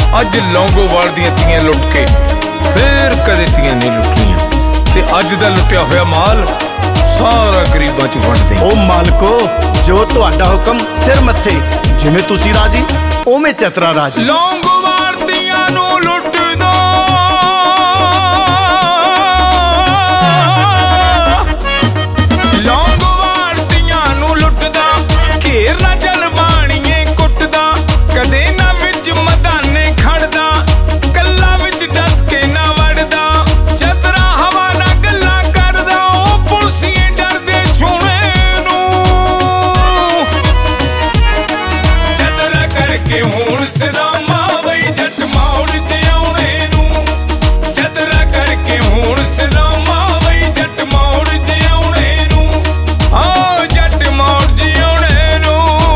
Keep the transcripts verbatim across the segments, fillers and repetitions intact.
अज लौंगोवाल दियां तियां लुट के फिर कदे तियां नहीं लुटियां ते अज दा लुटिया होया माल सारा गरीबां च वंड दे। ओ मालको जो तुहाडा हुक्म सिर मथे, जिवें तुसी राजी उवें चतरा राजी। लौंगोवाल दियां नू लुट दो लौंगोवाल दियां नू लुटदा घेर ना जल बाणीए कुटदा कदे ना विच मदाने खड़दा कल्ला विच डस के ना वड़दा चतरा हवा ना गल्ला करदा ओ पुलसिए डरदे सुने नू चतरा करके हुण सदामा वई जट मौड़ ते आउणे नू चतरा करके हुण सदामा वई जट मौड़ ते आउणे नू आ जट मौड़ ते आउणे नू।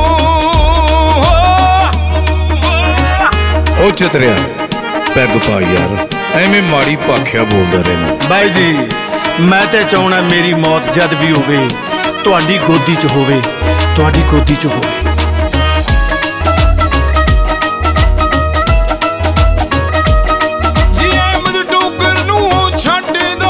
ओ चतरिया पैग पा यार, एवें माड़ी भाखिया बोलदा रहना। बाई जी मैं ते चाहना मेरी मौत जद भी होवे तुहाडी गोदी च होवे, तुहाडी गोदी च होवे। जी अहमद डोगर नू छड्ड दो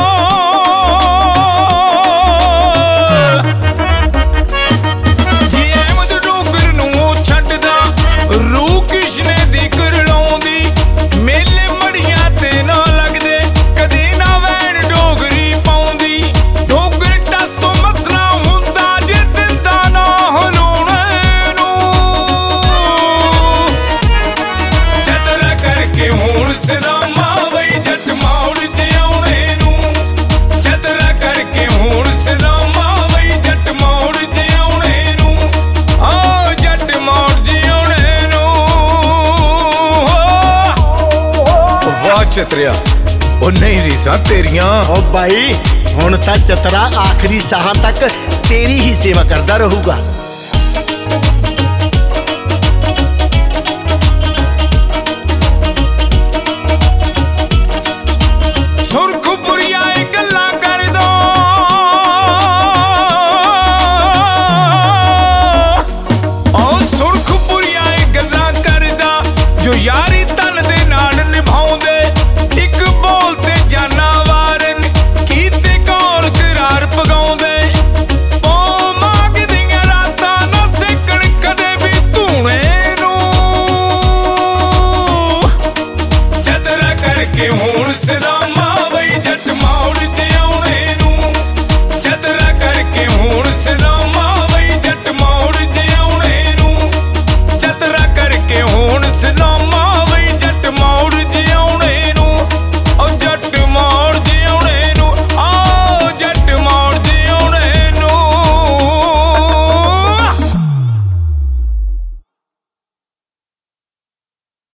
जी अहमद डोगर नू छड्ड दा रूह किशने दी करलाउंदी मेले मड़ियां ते ना लगदे कदे ना वैन डोगरी पाउंदी डोगर टासो मसला हुंदा जे दिंदा ना हलूणे नू चतरा करके हुण सदामा वई जट मौड़ ते आउणे नू चतरा करके हुण सदामा वई जट मौड़ ते आउणे नू आ जट मौड़ ते आउणे नू। वाह चतरिया ओ नहीं रीसा तेरियां। ओ भाई हुण तां चतरा आखिरी साहां तक तेरी ही सेवा करदा रहूगा।